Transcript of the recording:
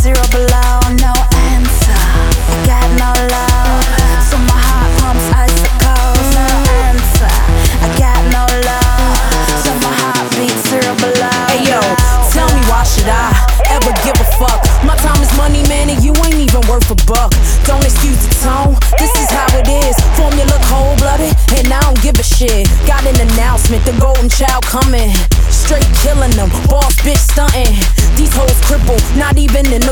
zero below, no answer. I got no love, so my heart pumps icicles. No answer. I got no love, so my heart beats zero below. Hey yo, tell me why should I ever give a fuck? My time is money, man, and you ain't even worth a buck. Don't excuse the tone, this is how it is. Formula cold-blooded, and I don't give a shit. Got an announcement, the golden child coming. Straight killing them, boss bitch stunting. These hoes crippled, not even in the